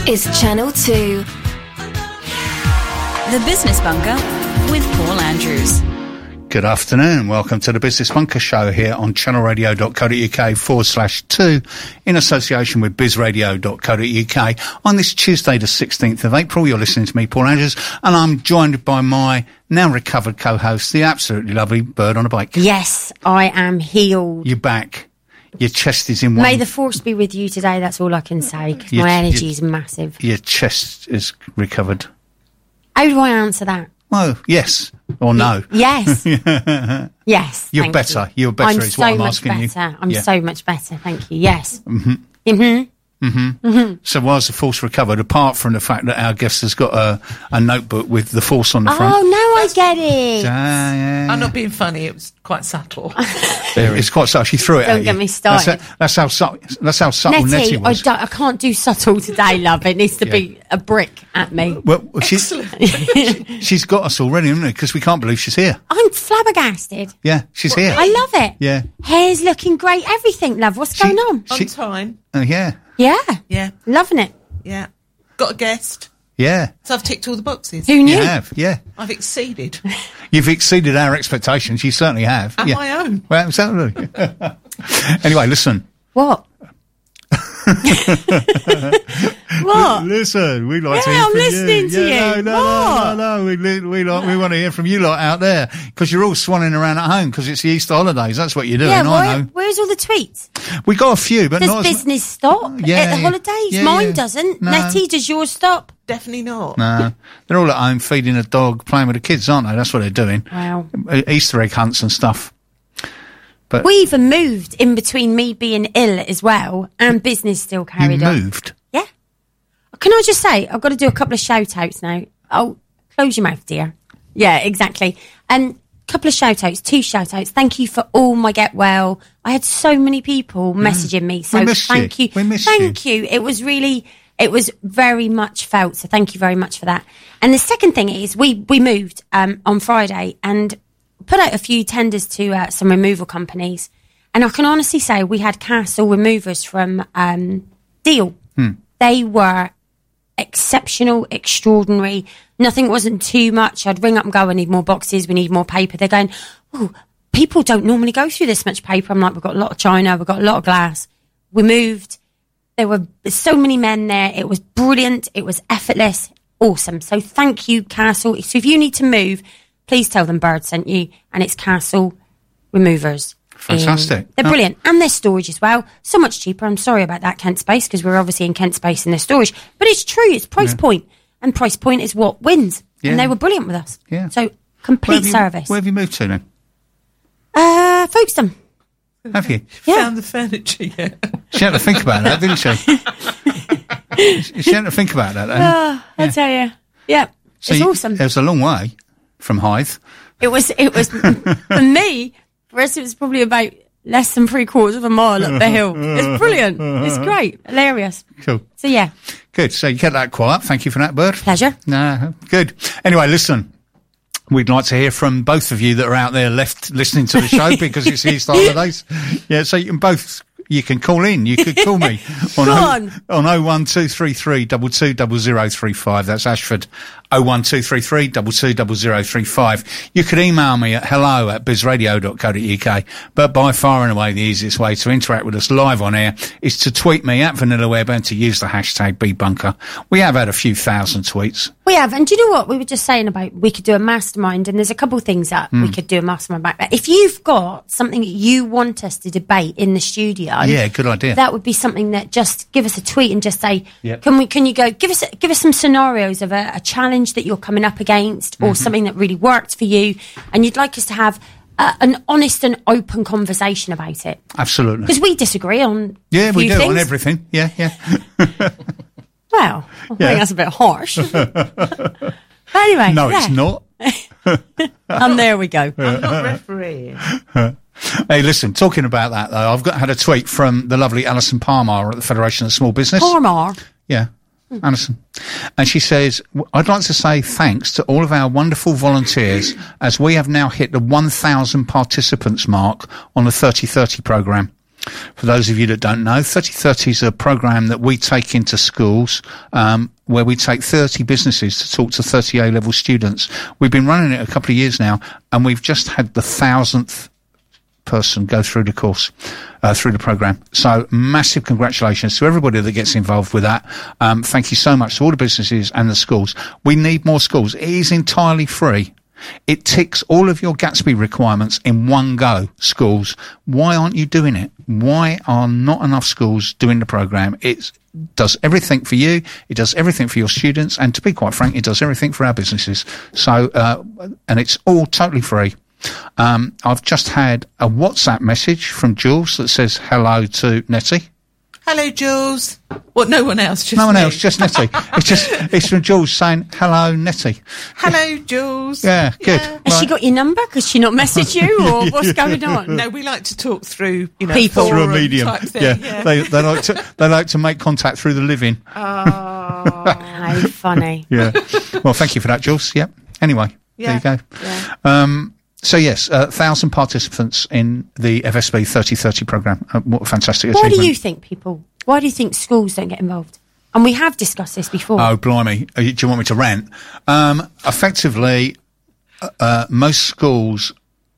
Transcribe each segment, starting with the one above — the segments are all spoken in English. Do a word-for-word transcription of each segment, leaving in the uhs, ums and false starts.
is Channel two. The Business Bunker with Paul Andrews. Good afternoon. Welcome to the Business Bunker Show here on channelradio.co.uk forward slash two in association with bizradio.co.uk on this Tuesday the sixteenth of April. You're listening to me, Paul Andrews, and I'm joined by my now recovered co-host, the absolutely lovely Bird on a Bike. Yes, I am healed. You're back. Your chest is in one... May the force be with you today, that's all I can say, because my energy is massive. Your chest is recovered. How do I answer that? Well, yes or no. Yes. Yes. You're thank better. You. You're better I'm is so what I'm much asking better. you. I'm yeah. so much better, thank you. Yes. Mm-hmm. Mm-hmm. Mm-hmm. Mm-hmm. So whilst the force recovered, apart from the fact that our guest has got a, a notebook with the force on the front. Oh, now I get it. Uh, yeah. I'm not being funny, it was quite subtle. It's quite subtle. She threw it Don't at get you. me started. That's, that's how subtle, that's how subtle Nettie, Nettie I, was. don't, I can't do subtle today, love. It needs to Yeah. be a brick at me. Well, she's, she, she's got us already, hasn't she? Because we can't believe she's here. I'm flabbergasted. Yeah, she's here. I love it. Yeah. Hair's looking great. Everything, love. What's She- going on? On She- time. Uh, yeah, Yeah. Yeah, Loving it. yeah. Got a guest. yeah. So I've ticked all the boxes. Who knew? You have, yeah. I've exceeded. You've exceeded our expectations. You certainly have. And yeah. my own. Well, absolutely. Anyway, listen. What? What? Listen, we like to Yeah, hear I'm from listening you. to yeah, you. No, no, What? no, no, no. We, li- we, like, we want to hear from you lot out there because you're all swanning around at home because it's the Easter holidays. That's what you're doing, Yeah, I where, know. where's all the tweets? We got a few, but Does not as business stop Yeah, at the yeah. holidays? Yeah, Mine yeah. doesn't. No. Nettie, does yours stop? Definitely not. No, they're all at home feeding a dog, playing with the kids, aren't they? That's what they're doing. Wow. E- Easter egg hunts and stuff. But We even moved in between me being ill as well and business still you carried on. moved. Yeah. Can I just say, I've got to do a couple of shout outs now. Oh, close your mouth, dear. Yeah, exactly. And a couple of shout outs, two shout outs. Thank you for all my get well. I had so many people messaging me. So We missed thank you. you. We missed thank you. It was really, it was very much felt. So thank you very much for that. And the second thing is we, we moved, um, on Friday and put out a few tenders to uh, some removal companies. And I can honestly say we had Castle Removers from, um, Deal. Hmm. They were exceptional, extraordinary. Nothing wasn't too much. I'd ring up and go, I need more boxes, we need more paper. They're going, oh, people don't normally go through this much paper. I'm like, we've got a lot of china, we've got a lot of glass. We moved. There were so many men there. It was brilliant. It was effortless. Awesome. So thank you, Castle. So if you need to move, please tell them Bird sent you. And it's Castle Removers. Fantastic. Um, they're Oh. brilliant. And their storage as well. So much cheaper. I'm sorry about that, Kent Space, because we're obviously in Kent Space in their storage. But it's true. It's price Yeah. point. And price point is what wins. Yeah. And they were brilliant with us. Yeah. So Where complete have you- service. Where have you moved to then? Uh, Folkestone. Have you? Yeah. Found the furniture yet? She had to think about that, didn't she? She had to think about that. Then. Oh, I tell you. Yeah. So it's you- awesome. It was a long way from Hythe. It was, it was, for me, for us, it was probably about less than three quarters of a mile up the hill. It's brilliant. It's great. Hilarious. Cool. So, yeah, Good. So you kept that quiet. Thank you for that, Bird. pleasure. No, good. Anyway, listen. We'd like to hear from both of you that are out there left listening to the show because it's Easter holidays. Yeah, so you can both, you can call in. You could call me on, Go o, on. on oh one two three three two two double zero three five. That's Ashford. oh one two three three two two double zero three five. You could email me at hello at bizradio dot co dot uk. But by far and away the easiest way to interact with us live on air is to tweet me at VanillaWeb and to use the hashtag BBunker. We have had a few thousand tweets. We have, and do you know what we were just saying about we could do a mastermind, and there's a couple of things that Hmm. we could do a mastermind about. But if you've got something that you want us to debate in the studio, Yeah, good idea. that would be something that just give us a tweet and just say, Yep. can we? Can you go give us give us some scenarios of a, a challenge that you're coming up against, or Mm-hmm. something that really worked for you, and you'd like us to have uh, an honest and open conversation about it, Absolutely. because we disagree on Yeah, a we few do things. on everything. Yeah, yeah. Well, I Yeah. think that's a bit harsh. But anyway, No, yeah. it's not. And there we go. I'm not refereeing. Hey, listen, talking about that though, I've got had a tweet from the lovely Alison Palmer at the Federation of Small Business. Palmer. Yeah, Alison. And she says, I'd like to say thanks to all of our wonderful volunteers as we have now hit the one thousand participants mark on the thirty thirty programme. For those of you that don't know, thirty thirty is a program that we take into schools, um, where we take thirty businesses to talk to thirty A-level students. We've been running it a couple of years now, and we've just had the thousandth person go through the course, uh, through the program. So massive congratulations to everybody that gets involved with that. Um, thank you so much to all the businesses and the schools. We need more schools. It is entirely free. It ticks all of your Gatsby requirements in one go, schools. Why aren't you doing it? Why are not enough schools doing the program? It does everything for you. It does everything for your students. And to be quite frank, it does everything for our businesses. So, uh, and it's all totally free. Um, I've just had a WhatsApp message from Jules that says hello to Nettie. Hello, Jules. What? No one else? Just no one me. else, just Nettie. It's just, it's from Jules saying, hello, Nettie. Hello, Jules. Yeah, good. Yeah. Has she Right. got your number? Because she not messaged you, or what's going on? No, we like to talk through, you know, People. Through a forum medium. type thing. Yeah, Yeah. They, they like to, they like to make contact through the living. Oh, How funny. Yeah. Well, thank you for that, Jules. Yep. Anyway, Yeah. there you go. yeah. Um, so yes, a uh, thousand participants in the F S B thirty thirty program. Uh, what a fantastic Why achievement. do you think people, why do you think schools don't get involved? And we have discussed this before. Oh, blimey. Uh, Do you want me to rant? Um, effectively, uh, most schools,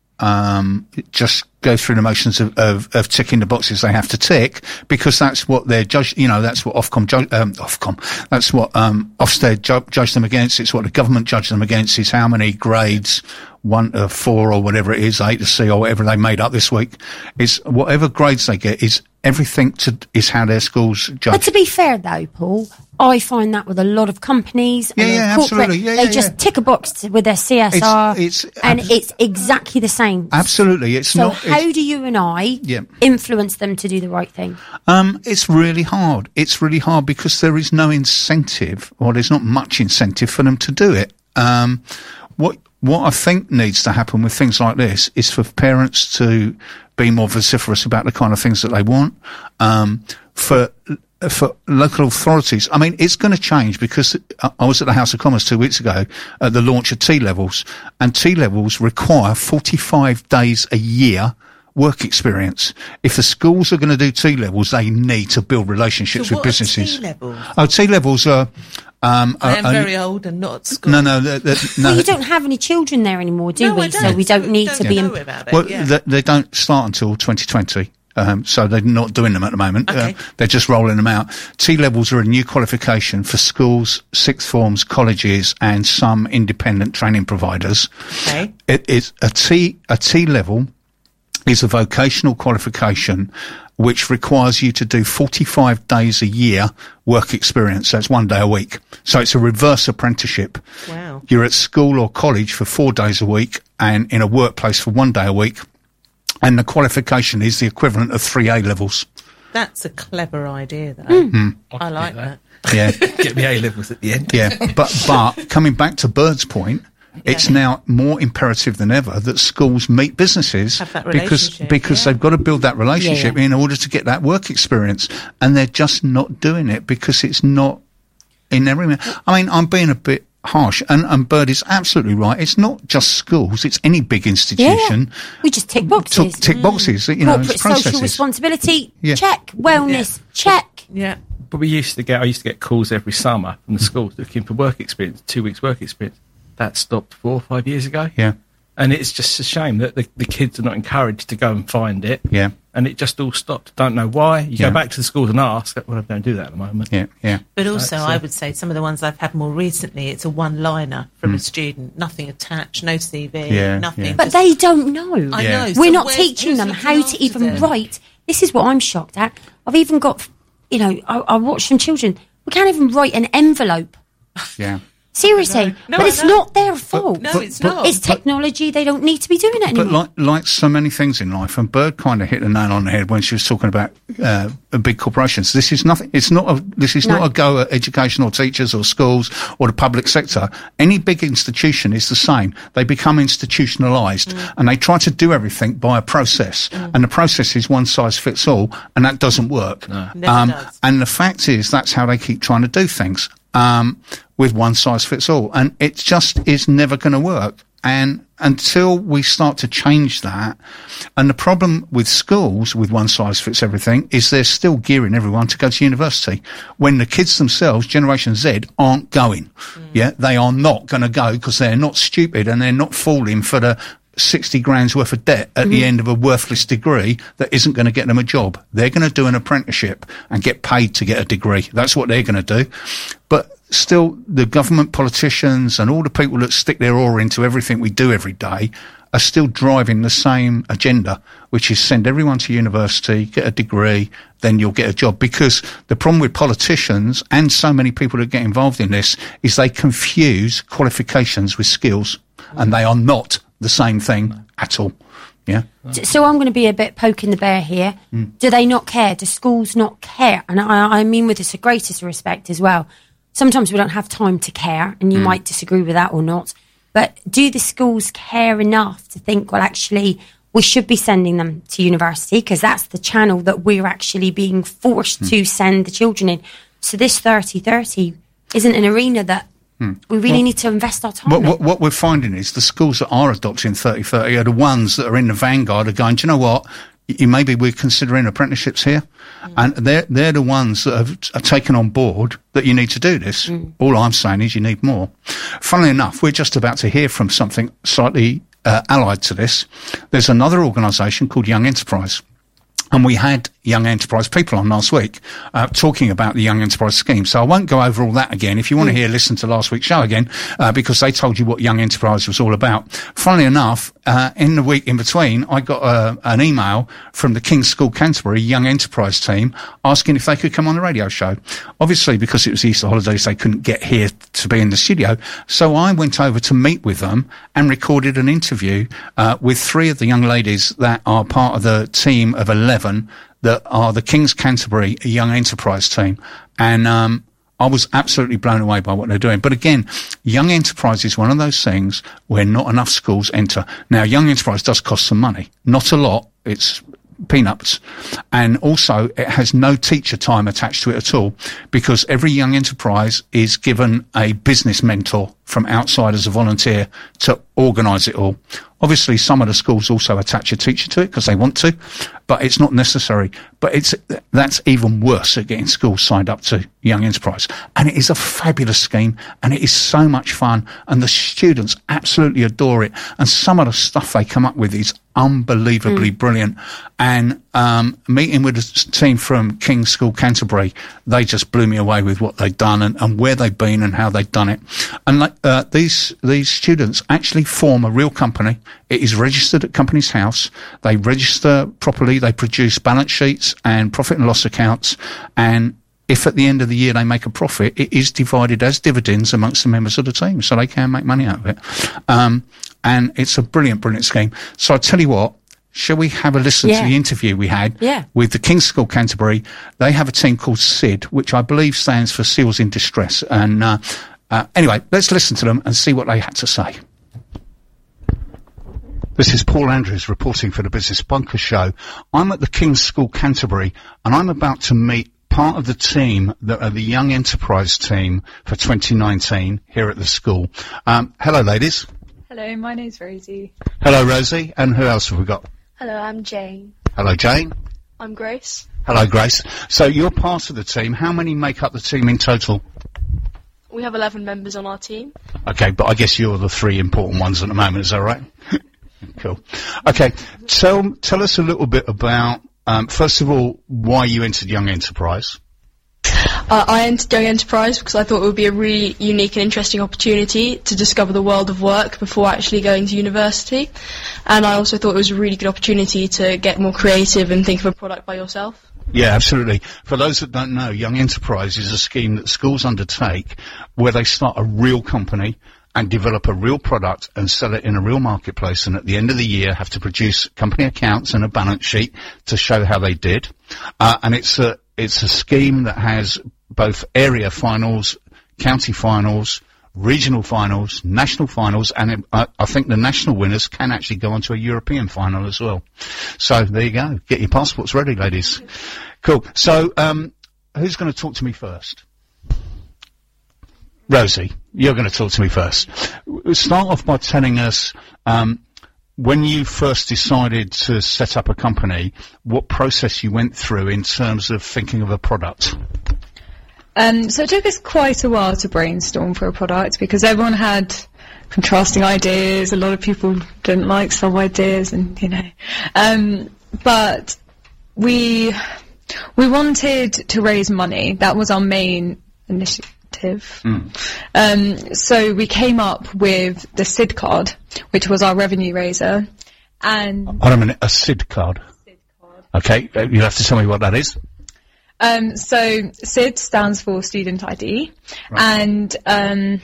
um, just go through the motions of, of, of ticking the boxes they have to tick, because that's what they're judged, you know, that's what Ofcom, ju- um, Ofcom, that's what, um, Ofsted ju- judge them against. It's what the government judge them against, is how many grades, one to four or whatever it is, A to C or whatever they made up this week. It's whatever grades they get is everything to, is how their schools judge. But to be fair though, Paul, I find that with a lot of companies and Yeah, a yeah, corporate, absolutely. Yeah, they yeah, just yeah. tick a box to, with their C S R, It's- it's and abs- it's exactly the same. Absolutely. It's So not, how it's, do you and I Yeah. influence them to do the right thing? Um, it's really hard. It's really hard because there is no incentive, or there's not much incentive for them to do it. Um, what what I think needs to happen with things like this is for parents to be more vociferous about the kind of things that they want. Um, for for local authorities, I mean, it's going to change, because I was at the House of Commons two weeks ago at the launch of T levels, and T levels require forty-five days a year work experience. If the schools are going to do T levels, they need to build relationships So with what are businesses. T-levels? Oh, T levels are. Um, I are am only- very old and not at school. No, no, they're, they're, no. Well, you don't have any children there anymore, do No, we? I So don't. we don't need Don't to be. know In- about it. Well, yeah. they, they don't start until twenty twenty. Um, so they're not doing them at the moment. Okay. Uh, they're just rolling them out. T levels are a new qualification for schools, sixth forms, colleges, and some independent training providers. Okay. It is a T a T level is a vocational qualification which requires you to do forty-five days a year work experience. That's one day a week. So it's a reverse apprenticeship. Wow. You're at school or college for four days a week and in a workplace for one day a week. And the qualification is the equivalent of three A levels. That's a clever idea, though. Hmm. I like that. Yeah. Get me A levels at the end. Yeah. But, but coming back to Bird's point, it's now more imperative than ever that schools meet businesses Have that because, relationship, because yeah. they've got to build that relationship Yeah, yeah. in order to get that work experience. And they're just not doing it because it's not in their remit. I mean, I'm being a bit harsh, and, and Bird is absolutely right. It's not just schools, it's any big Yeah, institution. we just tick Tick, boxes. tick boxes, you know, Corporate it's processes. social responsibility, Yeah. check. Wellness, check. Yeah. But we used to get, I used to get calls every summer from the schools looking for work experience, two weeks work experience. That stopped four or five years ago. Yeah. And it's just a shame that the, the kids are not encouraged to go and find it. Yeah. And it just all stopped. Don't know why. You Yeah. go back to the schools and ask. Well, I don't do that at the moment. Yeah, yeah. But also, Right, so- I would say some of the ones I've had more recently, it's a one-liner from a student, nothing attached, no C V, Yeah, nothing. yeah. But just- they don't know. I Yeah. know. We're so not where's- teaching who's them looking how to after even them? write. This is what I'm shocked at. I've even got, you know, I, I watch some children. We can't even write an envelope. Yeah. Seriously. No, but I it's know. not their fault. No, But- it's but- not. It's technology. They don't need to be doing it anymore. But like, like so many things in life, and Bird kind of hit the nail on the head when she was talking about uh, big corporations. This is nothing. It's not a. This is No. not a go at educational teachers or schools or the public sector. Any big institution is the same. They become institutionalized, Mm. and they try to do everything by a process, and the process is one size fits all, and that doesn't work. Never Um, does. and the fact is, that's how they keep trying to do things. Um, with one size fits all, and it just is never going to work. and until we start to change that, and the problem with schools with one size fits everything is they're still gearing everyone to go to university when the kids themselves, Generation Z, aren't going. Mm. Yeah, they are not going to go because they're not stupid and they're not falling for the sixty grand's worth of debt at mm. the end of a worthless degree that isn't going to get them a job. They're going to do an apprenticeship and get paid to get a degree. That's what they're going to do. But still, the government, politicians and all the people that stick their oar into everything we do every day are still driving the same agenda, which is send everyone to university, get a degree, then you'll get a job. Because the problem with politicians and so many people that get involved in this is they confuse qualifications with skills, and they are not the same thing at all. Yeah. So I'm going to be a bit poking the bear here. Mm. Do they not care? Do schools not care? And I, I mean with this the greatest respect as well. Sometimes we don't have time to care, and you mm. might disagree with that or not. But do the schools care enough to think, well, actually, we should be sending them to university because that's the channel that we're actually being forced mm. to send the children in. So this thirty thirty isn't an arena that Hmm. we really well, need to invest our time what, in. What, what we're finding is the schools that are adopting thirty thirty are the ones that are in the vanguard are going, do you know what? You, maybe we're considering apprenticeships here. Mm. And they're, they're the ones that have, have taken on board that you need to do this. Mm. All I'm saying is you need more. Funnily enough, we're just about to hear from something slightly uh, allied to this. There's another organisation called Young Enterprise. And we had Young Enterprise people on last week uh, talking about the Young Enterprise scheme. So I won't go over all that again. If you want to hear, listen to last week's show again, uh, because they told you what Young Enterprise was all about. Funnily enough, uh, in the week in between, I got uh, an email from the King's School Canterbury Young Enterprise team asking if they could come on the radio show. Obviously, because it was Easter holidays, they couldn't get here to be in the studio. So I went over to meet with them and recorded an interview uh, with three of the young ladies that are part of the team of eleven that are the King's Canterbury Young Enterprise team. And um I was absolutely blown away by what they're doing. But again, Young Enterprise is one of those things where not enough schools enter. Now, Young Enterprise does cost some money. Not a lot. It's peanuts. And also, it has no teacher time attached to it at all, because every Young Enterprise is given a business mentor from outside as a volunteer to organise it all. Obviously, some of the schools also attach a teacher to it because they want to, but it's not necessary. But it's that's even worse at getting schools signed up to Young Enterprise. And it is a fabulous scheme, and it is so much fun, and the students absolutely adore it. And some of the stuff they come up with is unbelievably mm. brilliant. And um meeting with a team from King's School Canterbury, they just blew me away with what they'd done and, and where they've been and how they've done it. And like, uh, these these students actually form a real company. It is registered at Companies House. They register properly. They produce balance sheets and profit and loss accounts. And if at the end of the year they make a profit, it is divided as dividends amongst the members of the team, so they can make money out of it. Um, and it's a brilliant, brilliant scheme. So I tell you what, shall we have a listen yeah. to the interview we had yeah. with the King's School Canterbury? They have a team called S I D, which I believe stands for Seals in Distress. And uh, uh, anyway, let's listen to them and see what they had to say. This is Paul Andrews reporting for the Business Bunker Show. I'm at the King's School Canterbury, and I'm about to meet part of the team that are the Young Enterprise team for twenty nineteen here at the school. Um, hello, ladies. Hello, my name's Rosie. Hello, Rosie. And who else have we got? Hello, I'm Jane. Hello, Jane. I'm Grace. Hello, Grace. So you're part of the team. How many make up the team in total? We have eleven members on our team. Okay, but I guess you're the three important ones at the moment, is that right? Cool. Okay, tell tell us a little bit about, um, first of all, why you entered Young Enterprise. Uh, I entered Young Enterprise because I thought it would be a really unique and interesting opportunity to discover the world of work before actually going to university. And I also thought it was a really good opportunity to get more creative and think of a product by yourself. Yeah, absolutely. For those that don't know, Young Enterprise is a scheme that schools undertake where they start a real company and develop a real product and sell it in a real marketplace, and at the end of the year have to produce company accounts and a balance sheet to show how they did. Uh, and it's a it's a scheme that has both area finals, county finals, regional finals, national finals, and it, I, I think the national winners can actually go on to a European final as well. So there you go. Get your passports ready, ladies. Cool. So um, who's going to talk to me first? Rosie, you're going to talk to me first. Start off by telling us, um, when you first decided to set up a company, what process you went through in terms of thinking of a product. Um, so it took us quite a while to brainstorm for a product because everyone had contrasting ideas. A lot of people didn't like some ideas, and you know, um, but we we wanted to raise money. That was our main initiative. Mm. Um, so we came up with the S I D card, which was our revenue raiser. And hold on a minute, a S I D card. S I D card. Okay, uh, you'll have to tell me what that is. Um, so S I D stands for Student I D, right. and um,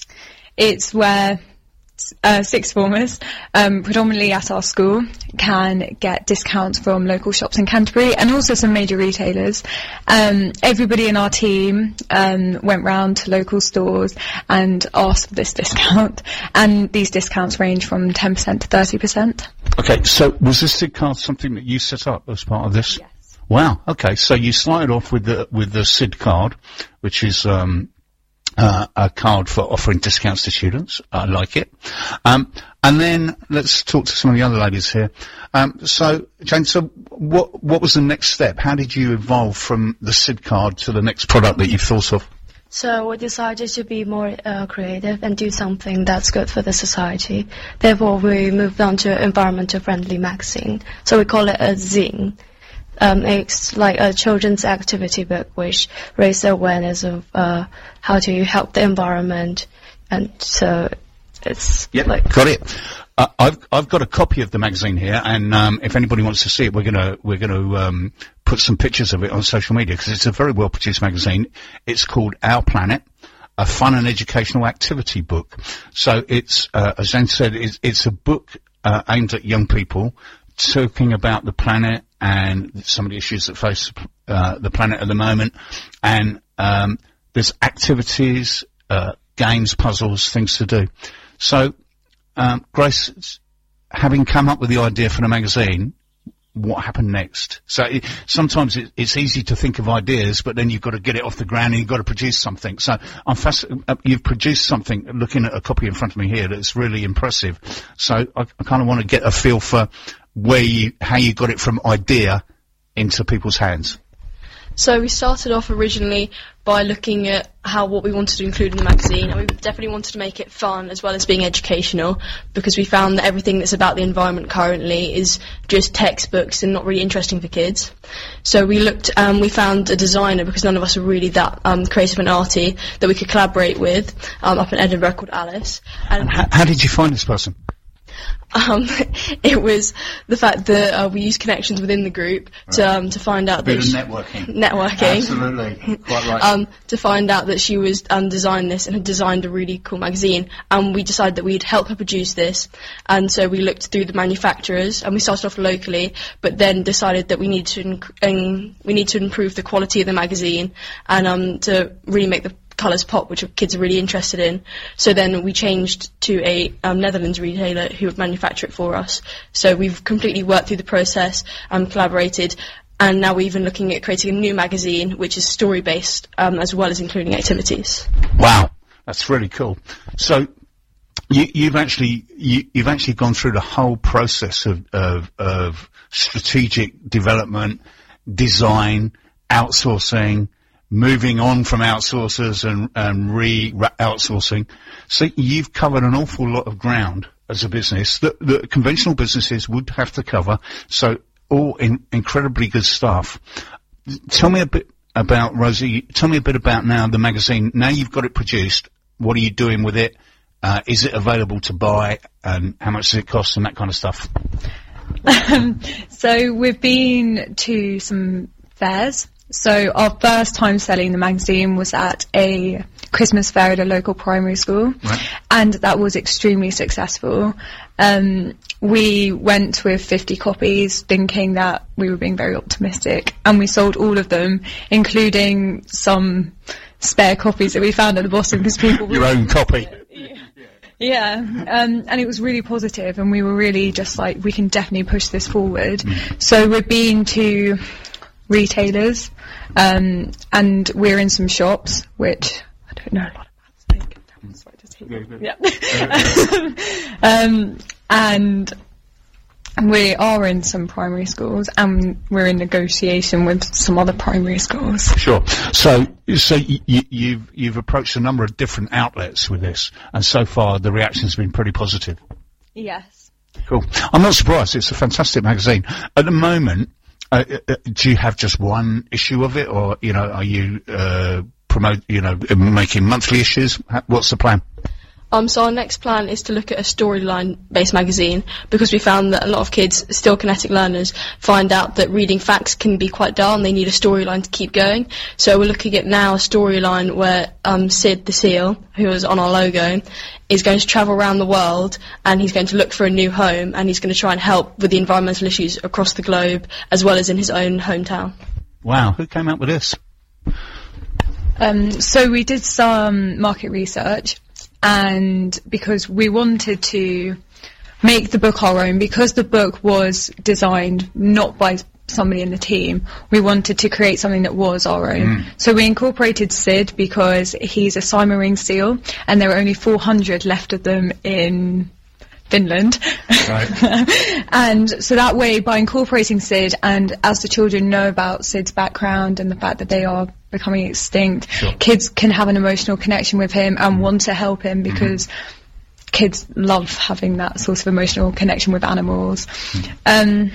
it's where uh, sixth formers, um, predominantly at our school, can get discounts from local shops in Canterbury and also some major retailers. Um, everybody in our team um, went round to local stores and asked for this discount, and these discounts range from ten percent to thirty percent. Okay, so was this S I D card something that you set up as part of this? Yes. Wow. Okay, so you started off with the with the S I D card, which is um, uh, a card for offering discounts to students. I like it. Um, and then let's talk to some of the other ladies here. Um, so, Jane, so what what was the next step? How did you evolve from the S I D card to the next product that you thought of? So we decided to be more uh, creative and do something that's good for the society. Therefore, we moved on to an environmental friendly magazine. So we call it a zine. Um, it's like a children's activity book which raises awareness of uh, how to help the environment, and so it's yep, like got it. Uh, I've I've got a copy of the magazine here, and um, if anybody wants to see it, we're gonna we're gonna um, put some pictures of it on social media because it's a very well produced magazine. It's called Our Planet, a fun and educational activity book. So it's uh, as Jane said, it's, it's a book uh, aimed at young people, talking about the planet and some of the issues that face uh, the planet at the moment. And um, there's activities, uh, games, puzzles, things to do. So, um, Grace, having come up with the idea for the magazine, what happened next? So it, sometimes it, it's easy to think of ideas, but then you've got to get it off the ground and you've got to produce something. So I'm fasc- uh, you've produced something, looking at a copy in front of me here, that's really impressive. So I, I kind of want to get a feel for where you, how you got it from idea into people's hands. So we started off originally by looking at how what we wanted to include in the magazine, and we definitely wanted to make it fun as well as being educational, because we found that everything that's about the environment currently is just textbooks and not really interesting for kids. So we looked, um, we found a designer, because none of us are really that um, creative and arty, that we could collaborate with um, up in Edinburgh, called Alice. And, and how, how did you find this person? Um, it was the fact that uh, we used connections within the group right. to um, to find out a bit that of networking. Networking, absolutely, quite right. um, to find out that she was um, designed this and had designed a really cool magazine, and we decided that we'd help her produce this. And so we looked through the manufacturers, and we started off locally, but then decided that we need to inc- um, we need to improve the quality of the magazine and um, to really make the colours pop, which kids are really interested in. So then we changed to a um, Netherlands retailer who would manufacture it for us. So we've completely worked through the process and collaborated, and now we're even looking at creating a new magazine which is story based um, as well as including activities. Wow, that's really cool. So you, you've actually you, you've actually gone through the whole process of, of, of strategic development, design, outsourcing, moving on from outsourcers and, and re-outsourcing. So you've covered an awful lot of ground as a business that, that conventional businesses would have to cover. So all in, incredibly good stuff. Tell me a bit about, Rosie, tell me a bit about now the magazine. Now you've got it produced, what are you doing with it? Uh, is it available to buy, and how much does it cost, and that kind of stuff? Um, so we've been to some fairs. So our first time selling the magazine was at a Christmas fair at a local primary school, right. and that was extremely successful. Um, we went with fifty copies, thinking that we were being very optimistic, and we sold all of them, including some spare copies that we found at the bottom because people your own copy. Yeah, um, and it was really positive, and we were really just like, we can definitely push this forward. Mm. So we've been to retailers, um, and we're in some shops, which I don't know a lot about. sorry, just yeah. um, and we are in some primary schools, and we're in negotiation with some other primary schools. Sure. So, so y- y- you've you've approached a number of different outlets with this, and so far the reaction's been pretty positive. Yes. Cool. I'm not surprised. It's a fantastic magazine. At the moment, uh, uh, do you have just one issue of it, or you know, are you uh, promote, you know, making monthly issues? What's the plan? Um, so our next plan is to look at a storyline-based magazine, because we found that a lot of kids, still kinetic learners, find out that reading facts can be quite dull and they need a storyline to keep going. So we're looking at now a storyline where um, Sid the Seal, who is on our logo, is going to travel around the world, and he's going to look for a new home, and he's going to try and help with the environmental issues across the globe, as well as in his own hometown. Wow, who came up with this? Um, so we did some market research, and because we wanted to make the book our own, because the book was designed not by somebody in the team, we wanted to create something that was our own. Mm. So we incorporated Sid because he's a Seimerring seal, and there are only four hundred left of them in Finland. Right. And so that way, by incorporating Sid, and as the children know about Sid's background and the fact that they are becoming extinct, sure. kids can have an emotional connection with him and mm. want to help him, because mm-hmm. kids love having that sort of emotional connection with animals. Mm. Um,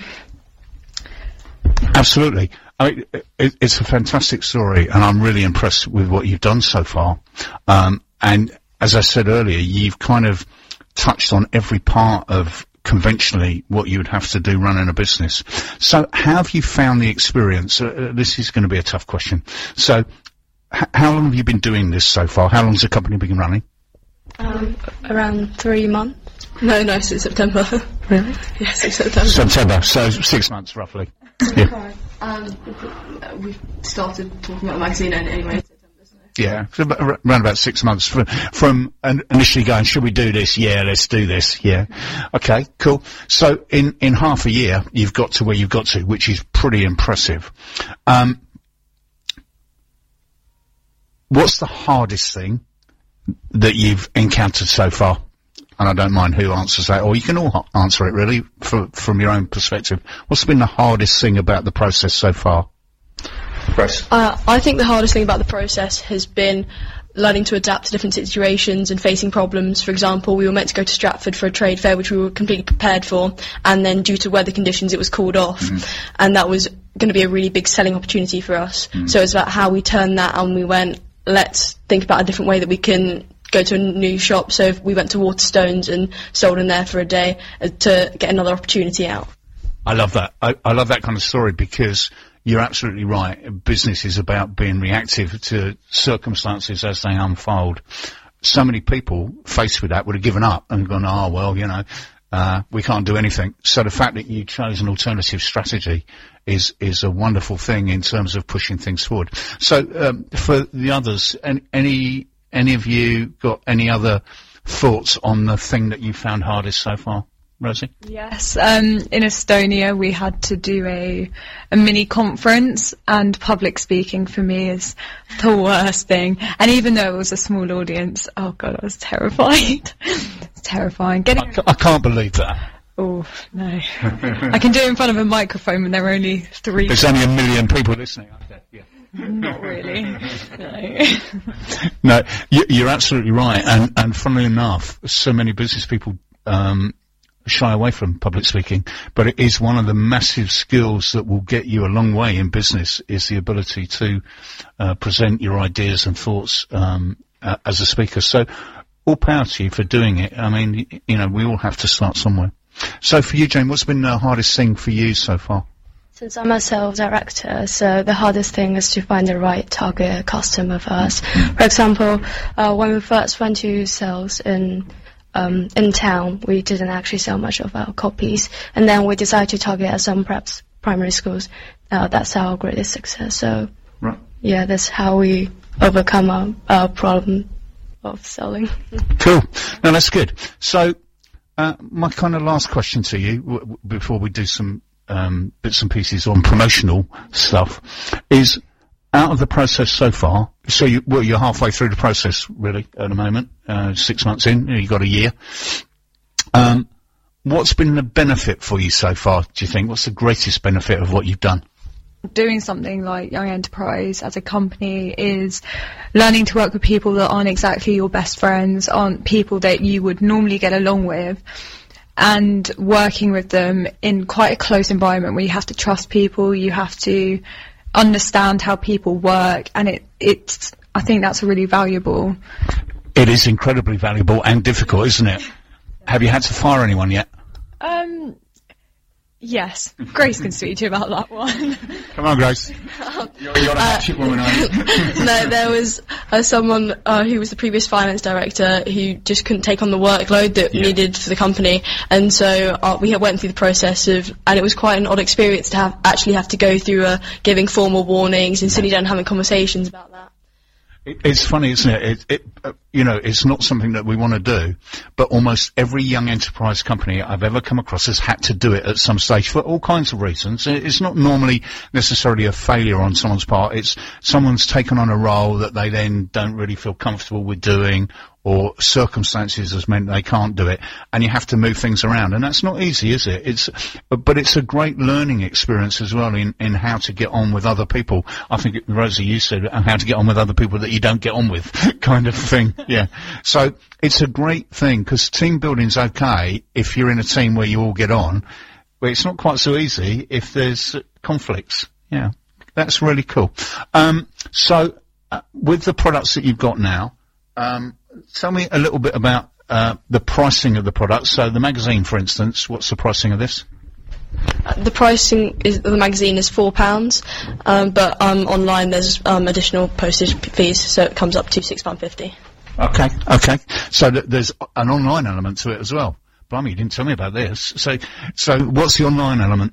Absolutely. I mean, it, it's a fantastic story, and I'm really impressed with what you've done so far. Um, and as I said earlier, you've kind of touched on every part of conventionally what you would have to do running a business. So how have you found the experience? Uh, this is going to be a tough question. So h- how long have you been doing this so far? How long has the company been running? Um, around three months. No, no, since September. Really? Yes, since September. September, so six months roughly. Yeah. Um, we started talking about the magazine anyway. Yeah, so around about six months from, from initially going, should we do this? Yeah, let's do this. Yeah. Okay, cool. So in, in half a year, you've got to where you've got to, which is pretty impressive. Um, what's the hardest thing that you've encountered so far? And I don't mind who answers that, or you can all answer it really for, from your own perspective. What's been the hardest thing about the process so far? Uh, I think the hardest thing about the process has been learning to adapt to different situations and facing problems. For example, we were meant to go to Stratford for a trade fair, which we were completely prepared for, and then due to weather conditions, it was called off, mm. and that was going to be a really big selling opportunity for us. Mm. So it's about how we turned that, and we went, let's think about a different way that we can go to a new shop. So we went to Waterstones and sold in there for a day uh, to get another opportunity out. I love that. I, I love that kind of story, because you're absolutely right. Business is about being reactive to circumstances as they unfold. So many people faced with that would have given up and gone, oh, well, you know, uh, we can't do anything. So the fact that you chose an alternative strategy is, is a wonderful thing in terms of pushing things forward. So, um, for the others, any, any, any of you got any other thoughts on the thing that you found hardest so far? Rosie? Yes, um, in Estonia we had to do a, a mini conference, and public speaking for me is the worst thing. And even though it was a small audience, oh god, I was terrified. It's terrifying. Getting I, c- I can't believe that. Oh, no. I can do it in front of a microphone when there are only three. There's only a million people listening, aren't there? Yeah. Not really. No, no you, you're absolutely right. And, and funnily enough, so many business people, um, shy away from public speaking, but it is one of the massive skills that will get you a long way in business, is the ability to uh, present your ideas and thoughts um, uh, as a speaker. So all power to you for doing it. I mean, you know, we all have to start somewhere. So for you, Jane, what's been the hardest thing for you so far? Since I'm a sales director, so the hardest thing is to find the right target customer for us. For example, uh, when we first went to sales in Um, in town, we didn't actually sell much of our copies, and then we decided to target at some perhaps primary schools. Uh, that's our greatest success. So, right. yeah, that's how we overcome our, our problem of selling. Cool. No, that's good. So, uh, my kind of last question to you, w- w- before we do some um, bits and pieces on promotional stuff, is out of the process so far, so you, well, you're halfway through the process, really, at the moment, uh, six months in, you've got a year. Um, what's been the benefit for you so far, do you think? What's the greatest benefit of what you've done? Doing something like Young Enterprise as a company is learning to work with people that aren't exactly your best friends, aren't people that you would normally get along with, and working with them in quite a close environment where you have to trust people, you have to understand how people work, and it it's I think that's really valuable. It is incredibly valuable and difficult, isn't it? Have you had to fire anyone yet? Um, yes. Grace can speak to you about that one. Come on, Grace. You're, you're a hatchet woman, aren't you? No, there was uh, someone uh, who was the previous finance director who just couldn't take on the workload that Yeah. needed for the company, and so uh, we went through the process of, and it was quite an odd experience to have actually have to go through uh, giving formal warnings and sitting down and having conversations about that. It, it's funny, isn't it? It, it uh, you know, it's not something that we want to do, but almost every young enterprise company I've ever come across has had to do it at some stage for all kinds of reasons. It- It's not normally necessarily a failure on someone's part. It's someone's taken on a role that they then don't really feel comfortable with doing, or circumstances has meant they can't do it, and you have to move things around, and that's not easy, is it? It's, but it's a great learning experience as well in, in how to get on with other people. I think, Rosie, you said uh, how to get on with other people that you don't get on with, kind of thing, yeah. So, it's a great thing, because team building's okay if you're in a team where you all get on, but it's not quite so easy if there's uh, conflicts, yeah. That's really cool. Um, so, uh, with the products that you've got now, um, tell me a little bit about uh, the pricing of the products. So the magazine, for instance, what's the pricing of this? Uh, the pricing is the magazine is four pounds, um, but um, online there's um, additional postage p- fees, so it comes up to six pound fifty. Okay, okay. So th- there's an online element to it as well. Blimey, you didn't tell me about this. So, so what's the online element?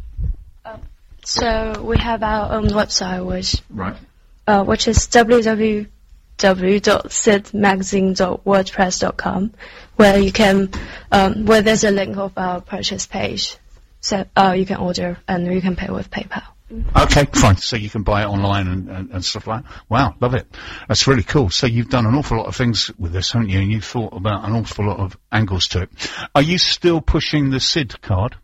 So we have our own website, which Right. uh, which is w w w dot sid magazine dot wordpress dot com, where you can um, where there's a link of our purchase page, so uh, you can order and you can pay with PayPal. Okay, fine. So you can buy it online and, and, and stuff like that. Wow, love it. That's really cool. So you've done an awful lot of things with this, haven't you? And you've thought about an awful lot of angles to it. Are you still pushing the S I D card?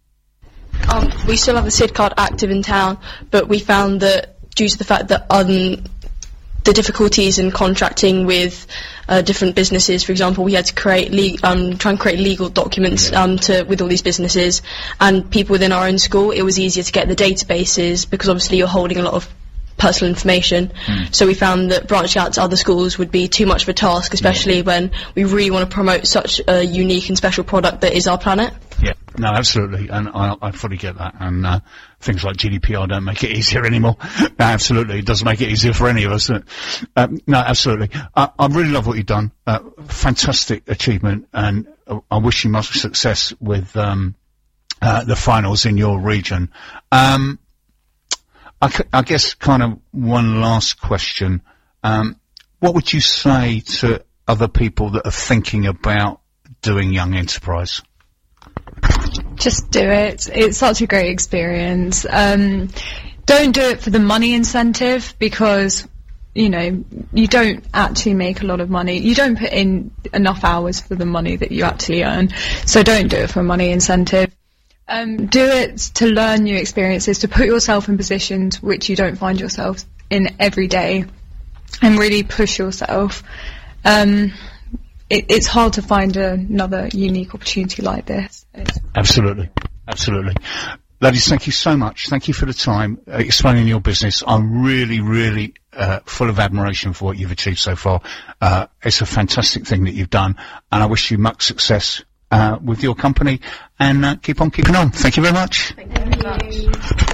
Um, we still have the S I D card active in town, but we found that due to the fact that um, the difficulties in contracting with uh, different businesses, for example, we had to create le- um, try and create legal documents um, to with all these businesses and people within our own school. It was easier to get the databases because obviously you're holding a lot of personal information. Mm. So we found that branching out to other schools would be too much of a task, especially yeah. when we really want to promote such a unique and special product that is our planet. Yeah, no, absolutely, and I, I fully get that, and uh, things like G D P R don't make it easier anymore. No, absolutely, it doesn't make it easier for any of us. Um, no, absolutely. I, I really love what you've done. Uh, fantastic achievement, and uh, I wish you much success with um, uh, the finals in your region. Um, I, c- I guess kind of one last question. Um, what would you say to other people that are thinking about doing Young Enterprise? Just do it. It's such a great experience. Um, don't do it for the money incentive because, you know, you don't actually make a lot of money. You don't put in enough hours for the money that you actually earn. So don't do it for a money incentive. Um, do it to learn new experiences, to put yourself in positions which you don't find yourself in every day, and really push yourself. Um, it, it's hard to find another unique opportunity like this. It's absolutely, absolutely. Ladies, thank you so much. Thank you for the time uh, explaining your business. I'm really, really uh, full of admiration for what you've achieved so far. Uh, it's a fantastic thing that you've done, and I wish you much success Uh, with your company, and uh, keep on keeping on. Thank you very much. Thank you very much.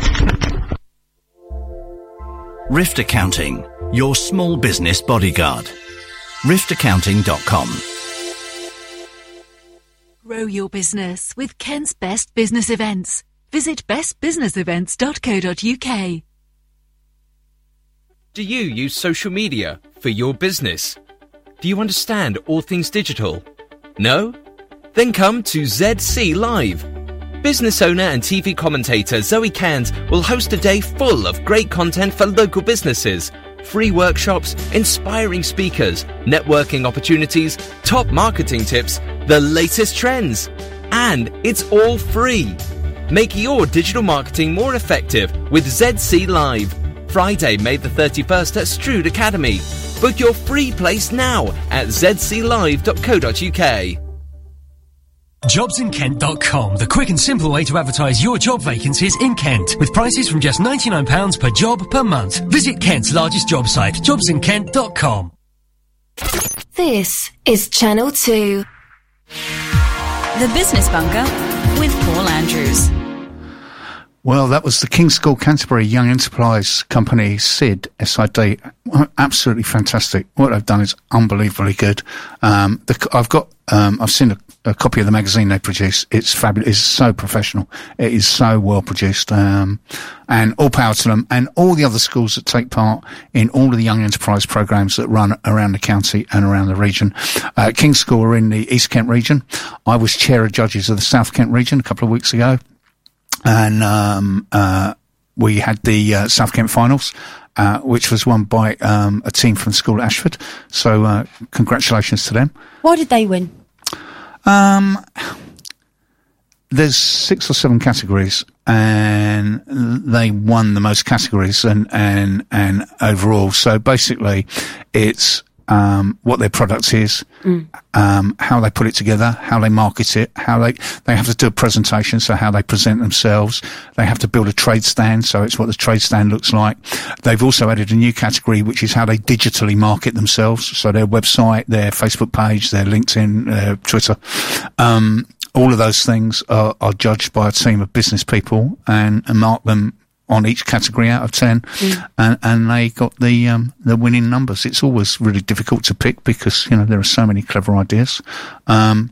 Rift Accounting, your small business bodyguard. rift accounting dot com. Grow your business with Kent's Best Business Events. Visit best business events dot co dot u k. Do you use social media for your business? Do you understand all things digital? No? Then come to Z C Live. Business owner and T V commentator Zoe Cairns will host a day full of great content for local businesses. Free workshops, inspiring speakers, networking opportunities, top marketing tips, the latest trends. And it's all free. Make your digital marketing more effective with Z C Live. Friday, May the thirty-first at Strood Academy. Book your free place now at z c live dot co dot u k. jobs in kent dot com, the quick and simple way to advertise your job vacancies in Kent, with prices from just ninety-nine pounds per job per month. Visit Kent's largest job site, jobs in kent dot com. This is Channel two. The Business Bunker with Paul Andrews. Well, that was the King's School Canterbury Young Enterprise Company, S I D, S I D. Absolutely fantastic. What they've done is unbelievably good. Um, the, I've got, um, I've seen a, a copy of the magazine they produce. It's fabulous. It's so professional. It is so well produced. Um, and all power to them and all the other schools that take part in all of the Young Enterprise programs that run around the county and around the region. Uh, King's School are in the East Kent region. I was chair of judges of the South Kent region a couple of weeks ago. And, um, uh, we had the, uh, South Kent finals, uh, which was won by, um, a team from the school at Ashford. So, uh, congratulations to them. Why did they win? Um, there's six or seven categories and they won the most categories and, and, and overall. So basically it's, um, what their product is, mm. um, how they put it together, how they market it, how they, they have to do a presentation, so how they present themselves. They have to build a trade stand, so it's what the trade stand looks like. They've also added a new category, which is how they digitally market themselves, so their website, their Facebook page, their LinkedIn, their Twitter. Um, all of those things are, are judged by a team of business people and, and mark them on each category out of ten, mm. and, and they got the um, the winning numbers. It's always really difficult to pick because, you know, there are so many clever ideas, um,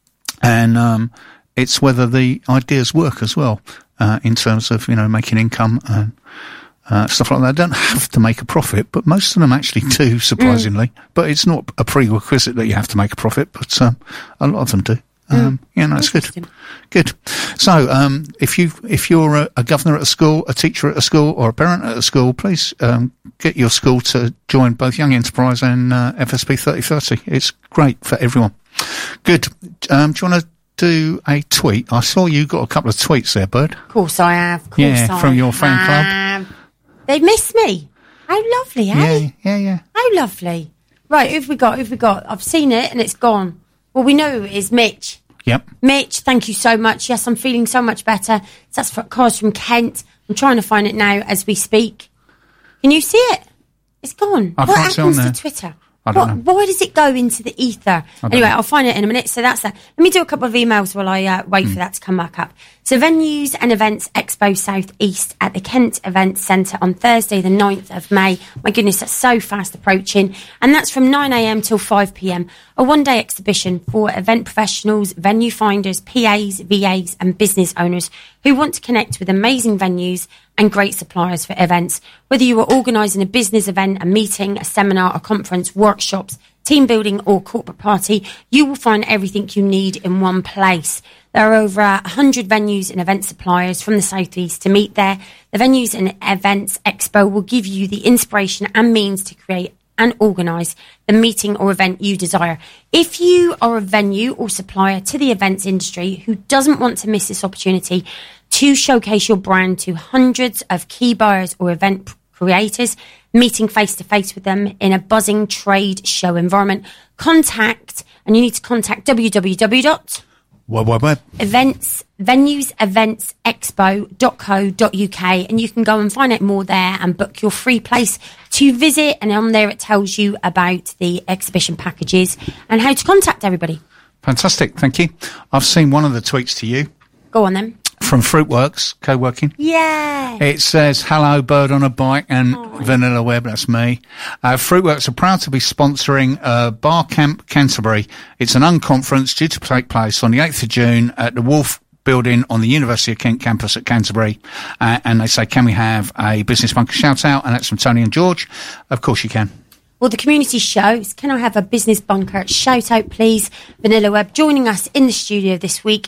and um, it's whether the ideas work as well uh, in terms of, you know, making income and uh, stuff like that. They don't have to make a profit, but most of them actually do, surprisingly. Mm. But it's not a prerequisite that you have to make a profit, but um, a lot of them do. Um, yeah, no, it's good. Good. So, um, if you, if you're a, a governor at a school, a teacher at a school, or a parent at a school, please, um, get your school to join both Young Enterprise and, uh, F S P thirty thirty. It's great for everyone. Good. Um, do you want to do a tweet? I saw you got a couple of tweets there, Bird. Of course I have. Of course yeah, I from your fan have. club. They've missed me. How lovely, eh? Yeah, yeah, yeah. How lovely. Right, who've we got? Who've we got? I've seen it and it's gone. Well, we know it is Mitch. Yep. Mitch, thank you so much. Yes, I'm feeling so much better. That's for cars from Kent. I'm trying to find it now as we speak. Can you see it? It's gone. I what can't see on happens there. to Twitter? I don't what, know. Why does it go into the ether? Anyway, know. I'll find it in a minute. So that's that. Let me do a couple of emails while I uh, wait mm. for that to come back up. So Venues and Events Expo South East at the Kent Events Centre on Thursday the ninth of May. My goodness, that's so fast approaching. And that's from nine a.m. till five p.m. A one-day exhibition for event professionals, venue finders, P As, V As and business owners who want to connect with amazing venues and great suppliers for events. Whether you are organising a business event, a meeting, a seminar, a conference, workshops, team building or corporate party, you will find everything you need in one place. There are over one hundred venues and event suppliers from the South East to meet there. The Venues and Events Expo will give you the inspiration and means to create and organise the meeting or event you desire. If you are a venue or supplier to the events industry who doesn't want to miss this opportunity to showcase your brand to hundreds of key buyers or event creators, meeting face-to-face with them in a buzzing trade show environment, contact, and you need to contact w w w dot Web, web, web. Events, venues, events, expo dot co dot u k, and you can go and find out more there and book your free place to visit. And on there, it tells you about the exhibition packages and how to contact everybody. Fantastic, thank you. I've seen one of the tweets to you. Go on then. From Fruitworks Co-working. Yeah. It says, hello, Bird on a Bike and oh. Vanilla Web, that's me. Uh, Fruitworks are proud to be sponsoring uh, Bar Camp Canterbury. It's an unconference due to take place on the eighth of June at the Wolf Building on the University of Kent campus at Canterbury. Uh, and they say, can we have a Business Bunker shout out? And that's from Tony and George. Of course you can. Well, the community shows, can I have a Business Bunker shout out, please? Vanilla Web joining us in the studio this week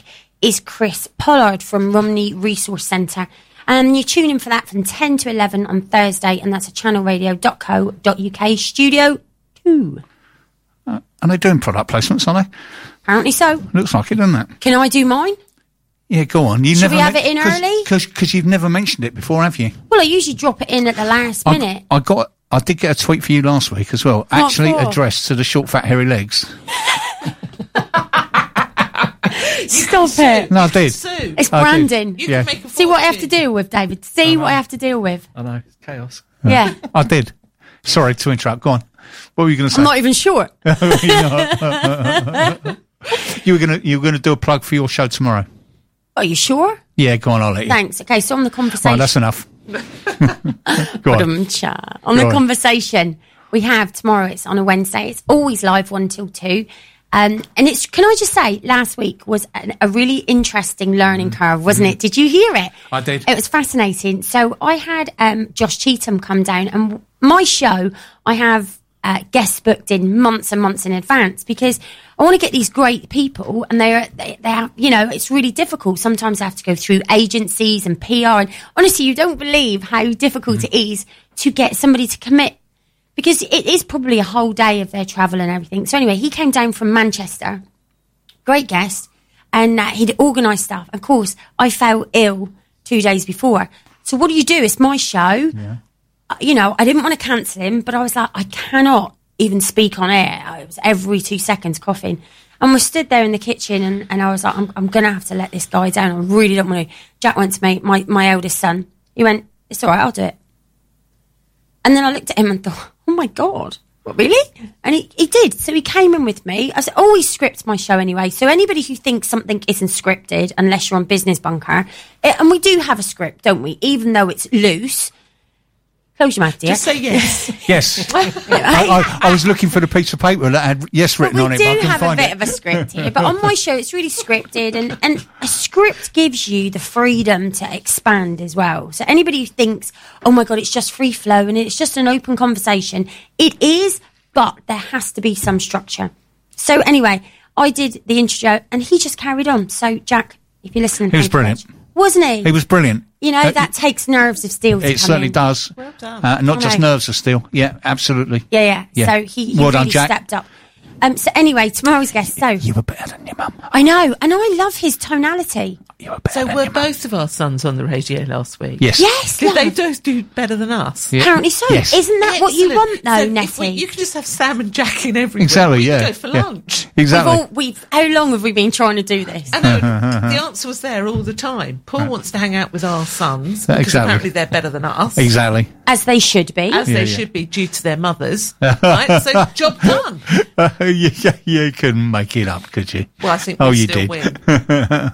is Chris Pollard from Romney Resource Centre. And you tune in for that from ten to eleven on Thursday, and that's at channel radio dot co dot uk, Studio two. Uh, are they doing product placements, are they? Apparently so. Looks like it, doesn't it? Can I do mine? Yeah, go on. You Should never we have men- it in cause, early? Because you've never mentioned it before, have you? Well, I usually drop it in at the last I, minute. I got. I did get a tweet for you last week as well, What actually for? addressed to the short, fat, hairy legs. Stop it. No, I did. Sue. It's I did. branding. You Yeah. can make a See what I have to fortune. deal with, David. See what I have to deal with. I know, it's chaos. Yeah. I did. Sorry to interrupt. Go on. What were you going to say? I'm not even sure. You were going to you were going to do a plug for your show tomorrow. Are you sure? Yeah, go on. I'll let you. Thanks. Okay, so on the conversation. Right, that's enough. Go on. Ba-dum-cha. On Go the on. conversation we have tomorrow, it's on a Wednesday. It's always live one till two. Um, and it's, can I just say, last week was an, a really interesting learning curve, wasn't it? Did you hear it? I did. It was fascinating. So I had um, Josh Cheetham come down, and my show, I have uh, guests booked in months and months in advance because I want to get these great people, and they're, they, they are, you know, it's really difficult. Sometimes I have to go through agencies and P R. And honestly, you don't believe how difficult mm. it is to get somebody to commit, because it is probably a whole day of their travel and everything. So anyway, he came down from Manchester, great guest, and uh, he'd organised stuff. Of course, I fell ill two days before. So what do you do? It's my show. Yeah. Uh, you know, I didn't want to cancel him, but I was like, I cannot even speak on air. It was every two seconds coughing. And we stood there in the kitchen, and, and I was like, I'm, I'm going to have to let this guy down. I really don't want to. Jack went to me, my, my eldest son. He went, it's all right, I'll do it. And then I looked at him and thought, oh my God, what, really? And he, he did. So he came in with me. I said, always script my show anyway. So anybody who thinks something isn't scripted, unless you're on Business Bunker, it, and we do have a script, don't we? Even though it's loose. Close your mouth, dear. Just say yes. Yes. I, I, I was looking for the piece of paper that had yes written Well, on we it, but I do couldn't have a find bit it. of a script here, but on my show it's really scripted, and, and a script gives you the freedom to expand as well. So anybody who thinks, oh my God, it's just free flow and it's just an open conversation, it is, but there has to be some structure. So anyway, I did the intro and he just carried on. So Jack, if you're listening, He was thank you very brilliant. much. Wasn't he? He was brilliant. You know, Uh, that takes nerves of steel to It come certainly in. does. Well done. Uh, not I just know. nerves of steel. Yeah, absolutely. Yeah, yeah. Yeah. So he, he Well done, really Jack. stepped up. Um, so anyway, tomorrow's guest. So You were better than your mum. I know, and I love his tonality. You were better So than were your mum. both of our sons on the radio last week? Yes. Yes, Did they love. both do better than us? Yeah. Apparently so. Yes. Isn't that what you want, Excellent. though, So if Nettie? we- you can just have Sam and Jack in every Exactly, week. We yeah. can go for yeah. lunch. Exactly. We've all, we've, how long have we been trying to do this? I know, the answer was there all the time. Paul wants to hang out with our sons because Exactly. apparently they're better than us. Exactly. As they should be. As Yeah, they yeah. should be due to their mothers. Right? So, job done. you, you couldn't make it up, could you? Well, I think Oh, we you still did. win.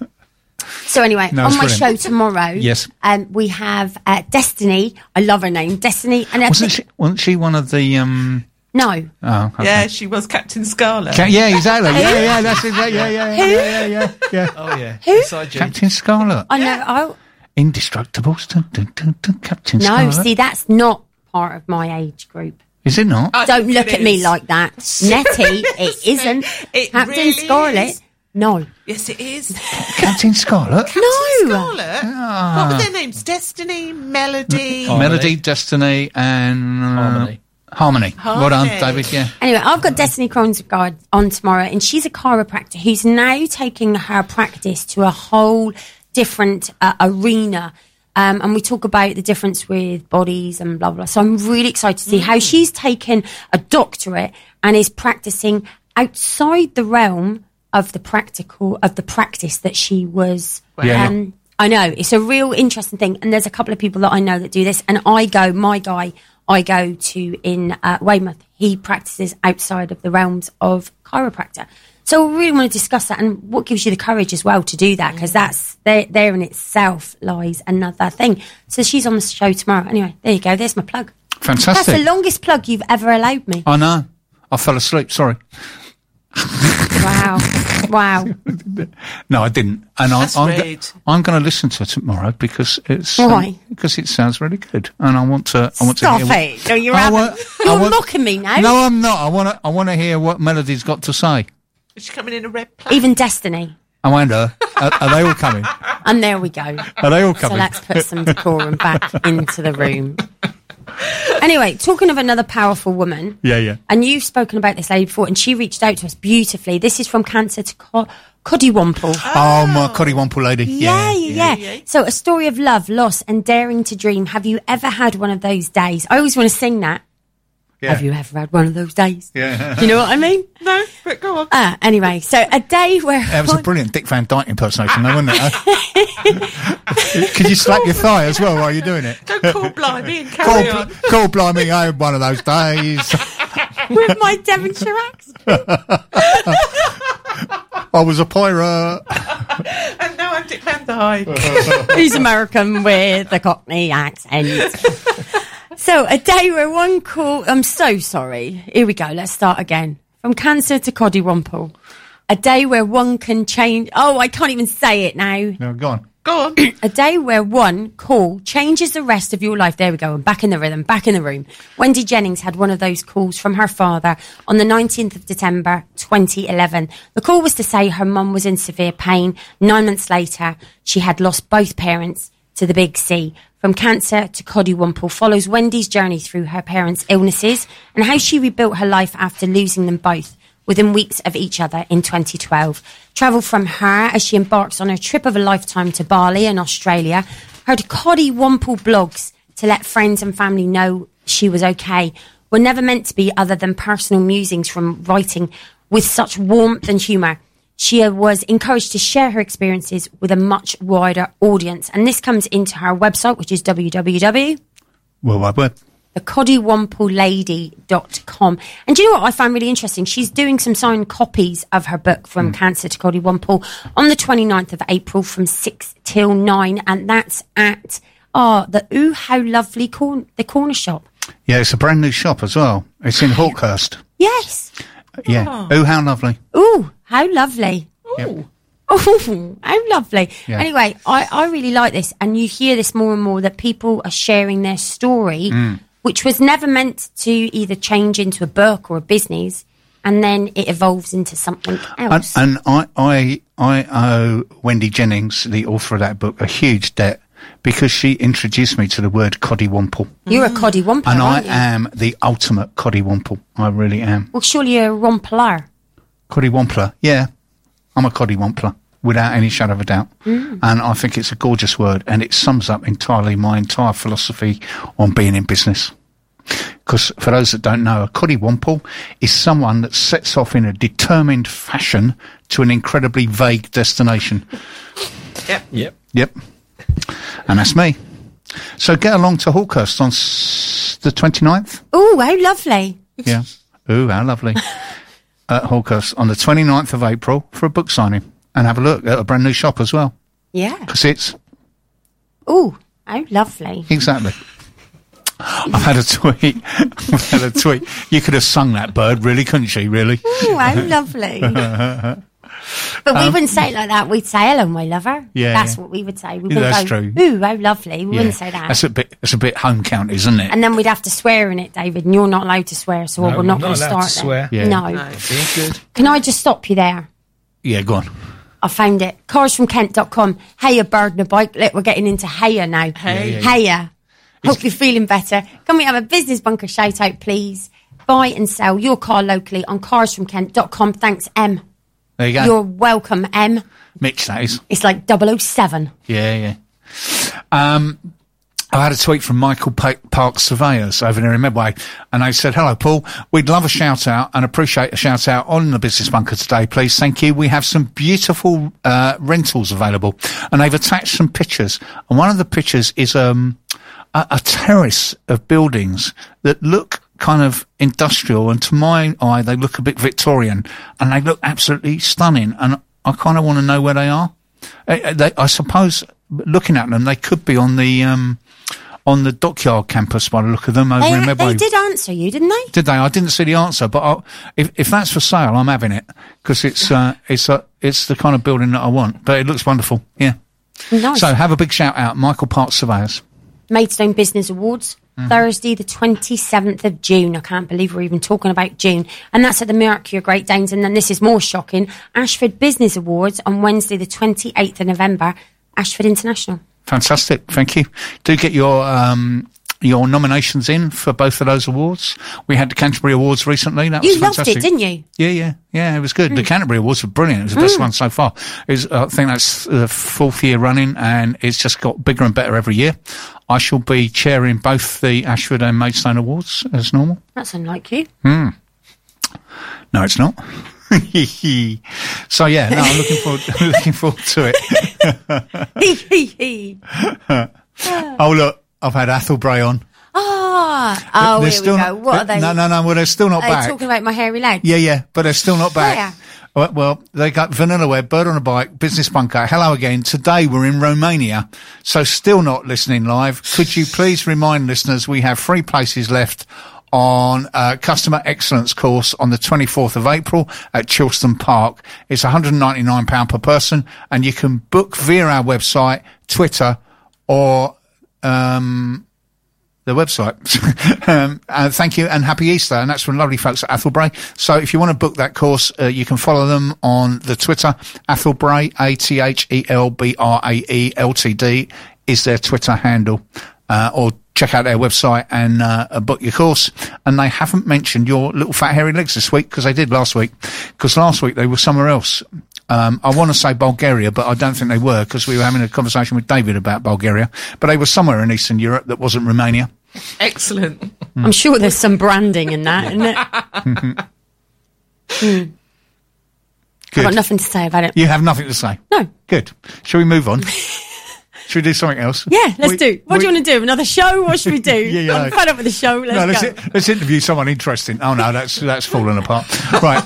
So anyway, No, on it's my brilliant. show tomorrow, Yes. um, we have uh, Destiny. I love her name, Destiny. And I Wasn't think- she, wasn't she one of the... Um, No. oh, okay. Yeah, she was Captain Scarlet. Ca- yeah, exactly. Yeah, yeah, that's it. Yeah, yeah, yeah, yeah, yeah, yeah, yeah. Oh, yeah. Who? Inside joke. Captain Scarlet. I know. Oh, Indestructibles. Dun, dun, dun, dun, Captain no, Scarlet. see, that's not part of my age group. Is it not? I Don't think look it at me is. like that. Nettie, it isn't. It Captain really Scarlet, is. no. Yes, it is. Captain Scarlet? No. Scarlet. Ah. What were their names? Destiny, Melody. Oh. Melody, Destiny, and... Uh, Harmony. Harmony. Well done, Harmony. David, yeah. Anyway, I've got Destiny Kronsgaard on tomorrow, and she's a chiropractor who's now taking her practice to a whole different uh, arena. Um, and we talk about the difference with bodies and blah, blah. So I'm really excited to see how she's taken a doctorate and is practicing outside the realm of the practical, of the practice that she was. Yeah. Um, I know, it's a real interesting thing. And there's a couple of people that I know that do this. And I go, my guy, I go to in uh, Weymouth. He practices outside of the realms of chiropractor. So we really want to discuss that and what gives you the courage as well to do that, because that's there, there in itself lies another thing. So she's on the show tomorrow. Anyway, there you go. There's my plug. Fantastic. That's the longest plug you've ever allowed me. I know. I fell asleep, sorry. Wow. Wow. No, I didn't. And I, That's I'm, go- rude. I'm going to listen to it tomorrow because it's Why? um, because it sounds really good, and I want to. I want Stop to hear it. No, you're I having- want- I you're want- mocking me now. No, I'm not. I want to. I want to hear what Melody's got to say. Is she coming in a red plate? Even Destiny. I wonder. Are, are they all coming? And there we go. Are they all So coming? let's put some decorum back into the room. Anyway, talking of another powerful woman. Yeah, yeah. And you've spoken about this lady before, and she reached out to us beautifully. This is from Cancer to Co- Coddywomple. Oh, my Coddywomple lady. Yeah Yeah, yeah, yeah, So, a story of love, loss, and daring to dream. Have you ever had one of those days? I always want to sing that. Yeah. Have you ever had one of those days? Yeah. You know what I mean? No, but go on. Ah, anyway, so a day where That was a brilliant Dick Van Dyke impersonation, though, wasn't it? Could you slap your thigh as well while you're doing it? Don't call blimey and carry Call, on. call blimey, I had one of those days. with my Devonshire accent. I was a pirate. And now I'm Dick Van Dyke. He's American with a Cockney accent. So, a day where one call... I'm so sorry. Here we go. Let's start again. From Cancer to Coddywomple. A day where one can change... Oh, I can't even say it now. No, go on. Go on. A day where one call changes the rest of your life. There we go. I'm back in the rhythm, back in the room. Wendy Jennings had one of those calls from her father on the nineteenth of December, twenty eleven. The call was to say her mum was in severe pain. Nine months later, she had lost both parents to the big C. From Cancer to Coddywomple follows Wendy's journey through her parents' illnesses and how she rebuilt her life after losing them both within weeks of each other in twenty twelve. Travel from her as she embarks on her trip of a lifetime to Bali in Australia. Her Coddywomple blogs to let friends and family know she was okay were never meant to be other than personal musings from writing with such warmth and humour. She was encouraged to share her experiences with a much wider audience. And this comes into her website, which is w w w dot World Wide Web. the coddywomple lady dot com. And do you know what I find really interesting? She's doing some signed copies of her book From mm. Cancer to Coddywomple on the twenty-ninth of April from six till nine. And that's at oh, the Ooh How Lovely corn- the corner shop. Yeah, it's a brand new shop as well. It's in Hawkhurst. Yes. Yeah. Oh, how lovely. Ooh, how lovely. Yep. Oh, how lovely. Yeah. Anyway, I, I really like this. And you hear this more and more that people are sharing their story, Mm. which was never meant to either change into a book or a business, and then it evolves into something And, else. and I, I, I owe Wendy Jennings, the author of that book, a huge debt because she introduced me to the word coddywomple. You're a coddywomper, And I aren't you? am the ultimate coddywomple. I really am. Well, surely you're a rompler. Coddywompler. Yeah. I'm a coddywompler without any shadow of a doubt. Mm. And I think it's a gorgeous word and it sums up entirely my entire philosophy on being in business. Because for those that don't know, a coddywomple is someone that sets off in a determined fashion to an incredibly vague destination. Yep. Yep. Yep. And that's me. So get along to Hawkhurst on s- the twenty-ninth. Ooh, how lovely. Yeah. Ooh, how lovely. At Hawkhurst on the twenty-ninth of April for a book signing. And have a look at a brand new shop as well. Yeah. Because it's... Ooh, how lovely. Exactly. I've had a tweet. I've had a tweet. You could have sung that bird, really, couldn't you, really? Ooh, how lovely. But we Um, wouldn't say it like that. We'd say, hello, my lover. Yeah, That's yeah. what we would say. We Yeah, wouldn't that's go, true. ooh, how lovely. We Yeah. wouldn't say that. That's a bit, it's a bit home county, isn't it? And then we'd have to swear in it, David, and you're not allowed to swear, so No, we're we're not not going to allowed start to there. swear. Yeah. No. No. Being good. Can I just stop you there? Yeah, go on. I found it. cars from kent dot com. Hey, a bird and a bike. Look, we're getting into Heya now. Hey. Yeah, yeah, Heya. Hope you're feeling better. Can we have a business bunker shout out, please? Buy and sell your car locally on cars from kent dot com. Thanks, M. There you go. You're welcome, M. Mitch, that is. It's like double oh seven. Yeah, yeah. Um, I had a tweet from Michael pa- Park Surveyors over there in Medway, and they said, hello, Paul. We'd love a shout out and appreciate a shout out on the Business Bunker today, please. Thank you. We have some beautiful uh, rentals available, and they've attached some pictures. And one of the pictures is um, a, a terrace of buildings that look kind of industrial, and to my eye, they look a bit Victorian, and they look absolutely stunning. And I kind of want to know where they are. Uh, they, I suppose, looking at them, they could be on the um, on the Dockyard campus by the look of them over They, in Medway. they did answer you, didn't they? Did they? I didn't see the answer, but I, if if that's for sale, I'm having it because it's uh, it's uh, it's the kind of building that I want. But it looks wonderful. Yeah. Nice. So have a big shout out, Michael Park Surveyors. Maidstone Business Awards. Thursday, the twenty-seventh of June. I can't believe we're even talking about June. And that's at the Mercure Great Danes. And then this is more shocking. Ashford Business Awards on Wednesday, the twenty-eighth of November. Ashford International. Fantastic. Thank you. Do get your um, your nominations in for both of those awards. We had the Canterbury Awards recently. That you was fantastic. loved it, didn't you? Yeah, yeah, yeah. It was good. Mm. The Canterbury Awards were brilliant. It was the best mm. one so far. It was, I think that's the fourth year running, and it's just got bigger and better every year. I shall be chairing both the Ashford and Maidstone Awards as normal. That's unlike you. Mm. No, it's not. So yeah, no, I'm looking forward looking forward to it. Oh look, I've had Athelbray on. Ah, oh, they're here still we go. Not, What are they? No, no, no. Well, they're still not are back. They talking about my hairy legs? Yeah, yeah, but they're still not back. Oh, yeah. Well, well, they got Vanilla Web, Bird on a Bike, Business Bunker. Hello again. Today we're in Romania, so still not listening live. Could you please remind listeners we have three places left on a customer excellence course on the twenty-fourth of April at Chilston Park. It's one hundred ninety-nine pounds per person, and you can book via our website, Twitter, or um the website. um, uh, thank you and happy Easter. And that's from lovely folks at Athelbray. So if you want to book that course, uh, you can follow them on the Twitter. Athelbray, A T H E L B R A E L T D is their Twitter handle. Uh, or check out their website and uh, book your course. And they haven't mentioned your little fat hairy legs this week, because they did last week. Because last week they were somewhere else. Um, I want to say Bulgaria, but I don't think they were, because we were having a conversation with David about Bulgaria. But they were somewhere in Eastern Europe that wasn't Romania. Excellent. Mm. I'm sure there's some branding in that, isn't it? mm. Good. I've got nothing to say about it. You have nothing to say? No. Good. Shall we move on? Should we do something else? Yeah, let's we, do. What we, do you want to do? Another show? What should we do? yeah, yeah, I'm fed up with the show. Let's no, let's, go. I- let's interview someone interesting. Oh no, that's that's fallen apart. Right.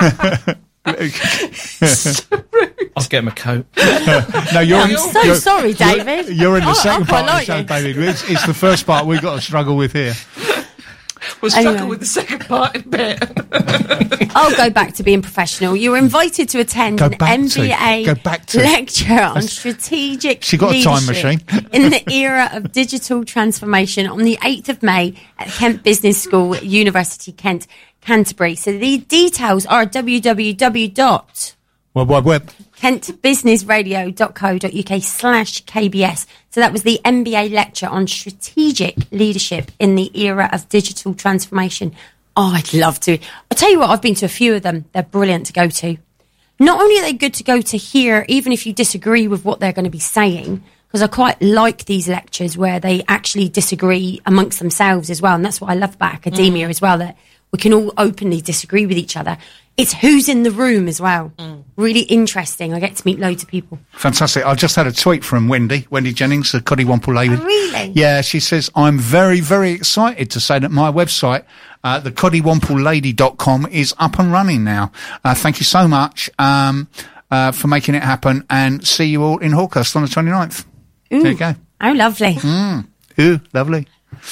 I'll get him a coat. No, you're. I'm in, so you're, sorry, David. You're, you're in the I, second I part of the like show, you. David. It's, it's the first part we've got to struggle with here. We'll struggle Anyway. with the second part in a bit. I'll go back to being professional. You were invited to attend Go an back M B A to- go back to- lecture on strategic She got a time leadership machine. in the era of digital transformation on the eighth of May at Kent Business School, University Kent, Canterbury. So the details are www. Web, web, web. kentbusinessradio.co.uk slash KBS. So that was the M B A lecture on strategic leadership in the era of digital transformation. Oh, I'd love to. I'll tell you what, I've been to a few of them. They're brilliant to go to. Not only are they good to go to hear, even if you disagree with what they're going to be saying, because I quite like these lectures where they actually disagree amongst themselves as well. And that's what I love about academia mm. as well, that we can all openly disagree with each other. It's who's in the room as well. Mm. Really interesting. I get to meet loads of people. Fantastic. I just had a tweet from Wendy, Wendy Jennings, the Coddywomple lady. Oh, really? Yeah, she says, I'm very, very excited to say that my website, uh, the coddywomple lady dot com, is up and running now. Uh, thank you so much um, uh, for making it happen, and see you all in Hawkhurst on the twenty-ninth. Ooh, there you go. Oh, lovely. Mm. Ooh, lovely.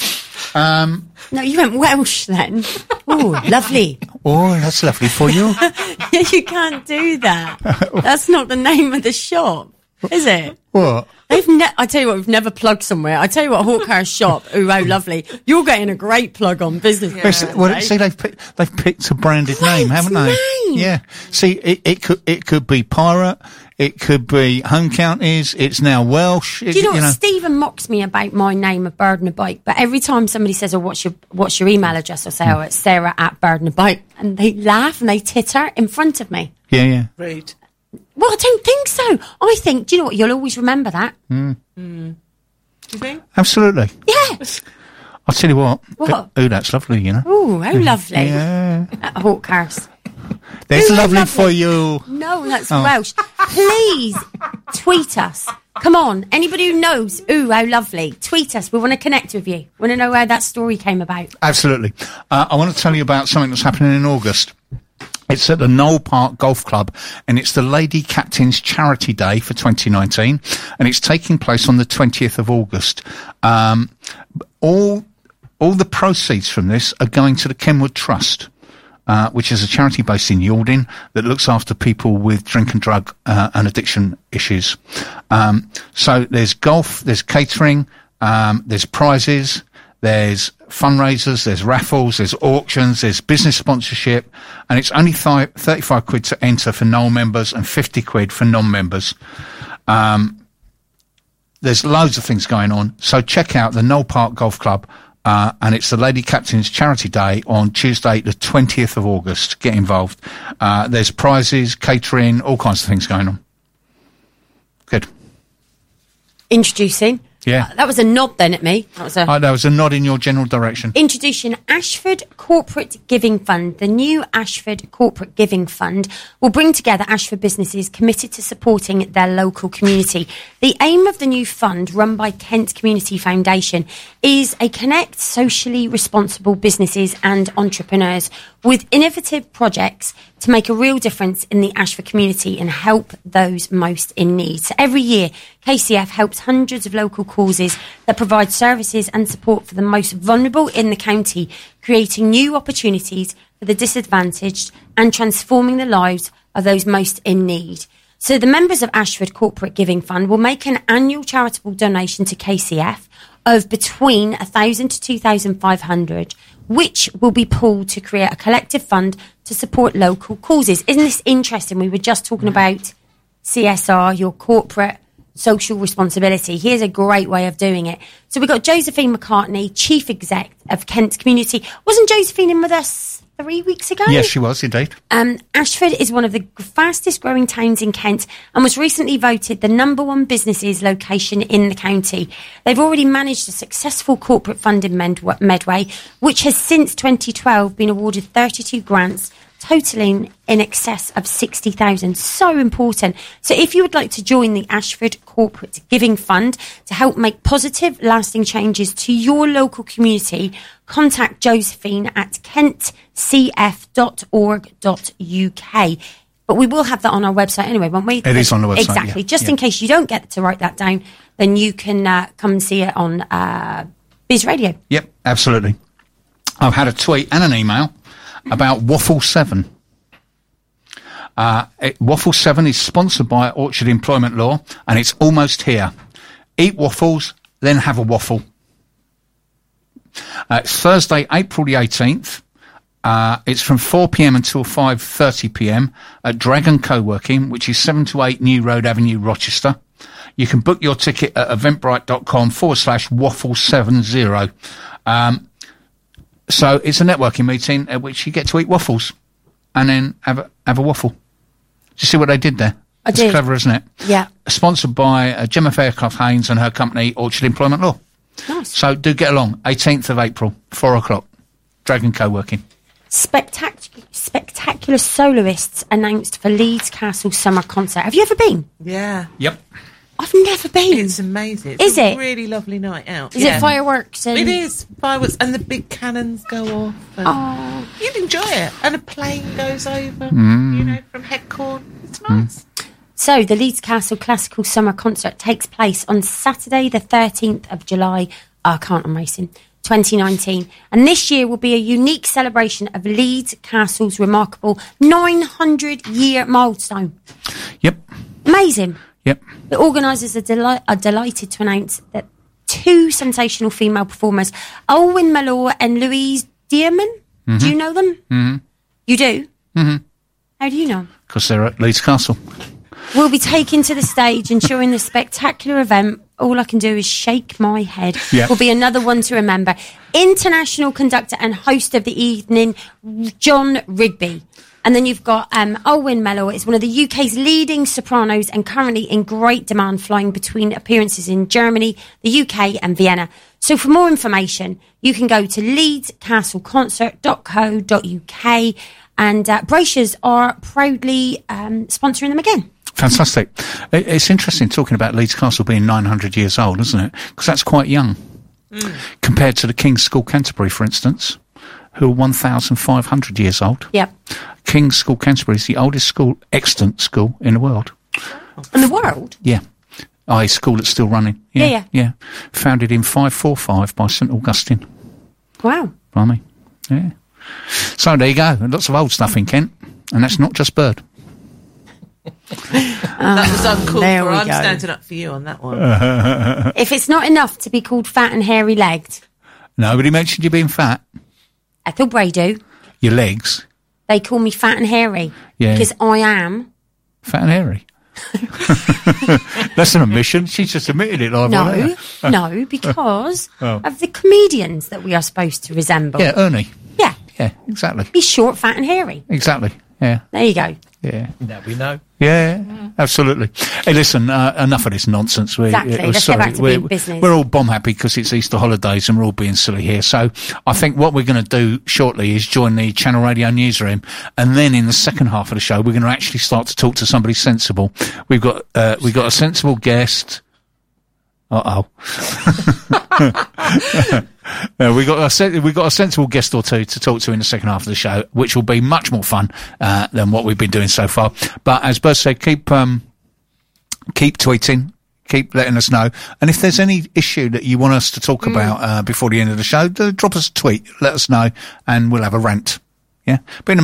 Um, no, you went Welsh then. Oh, lovely. Oh, that's lovely for you. You can't do that. That's not the name of the shop, is it? What? They've ne- I tell you what, we've never plugged somewhere. I tell you what, Hawkhurst shop. Ooh, oh, lovely. You're getting a great plug on business. Yeah. Well, see, they've picked, they've picked a branded name, haven't they? Name. Yeah. See, it, it could it could be Pirate. It could be Home Counties. It's now Welsh. It, Do you know what? you know. Stephen mocks me about my name of Bird and a Bike, but every time somebody says, "Oh, what's your what's your email address?" I'll say, "Oh, it's Sarah at Bird and a Bike," and they laugh and they titter in front of me. Yeah, yeah. Rude. Well, I don't think so. I think, do you know what? You'll always remember that. Mm. Mm. Do you think? Absolutely. Yeah. I'll tell you what. What? Oh, that's lovely, you know. Oh, how lovely. Yeah. At Hawkhurst. That's Ooh, lovely, lovely for you. No, that's Oh. Welsh. Please tweet us. Come on. Anybody who knows, ooh, how lovely. Tweet us. We want to connect with you. We want to know how that story came about. Absolutely. Uh, I want to tell you about something that's happening in August. It's at the Knoll Park Golf Club, and it's the Lady Captains Charity Day for twenty nineteen, and it's taking place on the twentieth of August. Um, all, all the proceeds from this are going to the Kenwood Trust, uh, which is a charity based in Yalding that looks after people with drink and drug uh, and addiction issues. Um, so there's golf, there's catering, um, there's prizes, There's fundraisers, there's raffles, there's auctions, there's business sponsorship, and it's only th- thirty-five quid to enter for Knoll members and fifty quid for non-members. Um, there's loads of things going on, so check out the Knoll Park Golf Club, uh, and it's the Lady Captain's Charity Day on Tuesday, the twentieth of August. Get involved. Uh, there's prizes, catering, all kinds of things going on. Good. Introducing. Yeah. Uh, that was a nod then at me. That was a... Oh, there was a nod in your general direction. Introducing Ashford Corporate Giving Fund. The new Ashford Corporate Giving Fund will bring together Ashford businesses committed to supporting their local community. The aim of the new fund, run by Kent Community Foundation, is a connect socially responsible businesses and entrepreneurs with innovative projects to make a real difference in the Ashford community and help those most in need. So every year, K C F helps hundreds of local causes that provide services and support for the most vulnerable in the county, creating new opportunities for the disadvantaged and transforming the lives of those most in need. So the members of Ashford Corporate Giving Fund will make an annual charitable donation to K C F of between one thousand to two thousand five hundred, which will be pooled to create a collective fund to support local causes. Isn't this interesting? We were just talking about C S R, your corporate social responsibility. Here's a great way of doing it. So we've got Josephine McCartney, Chief Exec of Kent Community. Wasn't Josephine in with us three weeks ago? Yes, she was, indeed. Um, Ashford is one of the fastest growing towns in Kent and was recently voted the number one businesses location in the county. They've already managed a successful corporate fund in Med- Medway, which has since twenty twelve been awarded thirty-two grants, totaling in excess of sixty thousand. So important. So if you would like to join the Ashford Corporate Giving Fund to help make positive, lasting changes to your local community, contact Josephine at kent c f dot org dot u k. But we will have that on our website anyway, won't we? It is on the website, Exactly. yeah. Just Yeah. in case you don't get to write that down, then you can uh, come and see it on uh, Biz Radio. Yep, absolutely. I've had a tweet and an email about Waffle seven. Uh, it, Waffle seven is sponsored by Orchard Employment Law, and it's almost here. Eat waffles, then have a waffle. Uh, it's Thursday, April the eighteenth. Uh, it's from four p.m. until five thirty p.m. at Dragon Co-working, which is seven to eight New Road Avenue, Rochester. You can book your ticket at eventbrite.com forward slash waffle seven zero. Um, so it's a networking meeting at which you get to eat waffles and then have a, have a waffle. Do you see what they did there? I It's did. clever, isn't it? Yeah. Sponsored by uh, Gemma Fairclough Haynes and her company, Orchard Employment Law. Nice. So do get along. eighteenth of April, four o'clock. Dragon Co-working. Spectac- spectacular soloists announced for Leeds Castle Summer Concert. Have you ever been? Yeah. Yep. I've never been. It's amazing. It's Is a it? really lovely night out. Is Yeah. it fireworks? And... It is. Fireworks and the big cannons go off. And Oh. You'd enjoy it. And a plane goes over, Mm. you know, from Headcorn. It's nice. So, the Leeds Castle Classical Summer Concert takes place on Saturday, the thirteenth of July. Oh, I can't, I'm racing. twenty nineteen. And this year will be a unique celebration of Leeds Castle's remarkable nine hundred year milestone. Yep. Amazing. Yep. The organisers are, deli- are delighted to announce that two sensational female performers, Olwyn Mallow and Louise Dearman, Mhm. do you know them? Mm-hmm. You do? Mm-hmm. How do you know? Because they're at Leeds Castle. Will be taken to the stage, ensuring the spectacular event. All I can do is shake my head. Yeah. Will be another one to remember. International conductor and host of the evening, John Rigby. And then you've got um, Olwyn Mallow. Is one of the U K's leading sopranos and currently in great demand, flying between appearances in Germany, the U K and Vienna. So for more information, you can go to leeds castle concert dot co dot u k, and uh, Bracious are proudly um, sponsoring them again. Fantastic. It, it's interesting talking about Leeds Castle being nine hundred years old, isn't it? Because that's quite young. Mm. Compared to the King's School Canterbury, for instance, who are one thousand five hundred years old. Yep. King's School Canterbury is the oldest school, extant school in the world. In the world? Yeah. Oh, a school that's still running. Yeah, Yeah, yeah. Founded in five forty-five by St Augustine. Wow. Blimey. Yeah. So there you go. Lots of old stuff in Kent. And that's not just Bird. That was uncalled there for. we I'm go. standing up for you on that one. If it's not enough to be called fat and hairy legged, Nobody mentioned you being fat. Ethelbray do. Your legs. They call me fat and hairy. Yeah. Because I am. Fat and hairy. That's an admission. She's just admitted it. Like no, no, because oh. of the comedians that we are supposed to resemble. Yeah, Ernie. Yeah. Yeah, exactly. He's short, fat and hairy. Exactly. Yeah. There you go. Yeah. Now we know. Yeah, yeah, absolutely. Hey, listen, uh, enough of this nonsense. We, exactly. uh, Let's sorry, get back to we're, being business. We're all bomb happy because it's Easter holidays and we're all being silly here. So I think what we're going to do shortly is join the Channel Radio newsroom, and then in the second half of the show, we're going to actually start to talk to somebody sensible. We've got uh, we've got a sensible guest. Uh oh. Uh, we got a se- we got a sensible guest or two to talk to in the second half of the show, which will be much more fun uh, than what we've been doing so far. But as Buzz said, keep um, keep tweeting, keep letting us know, and if there's any issue that you want us to talk mm. about uh, before the end of the show, uh, drop us a tweet, let us know, and we'll have a rant. Yeah, but in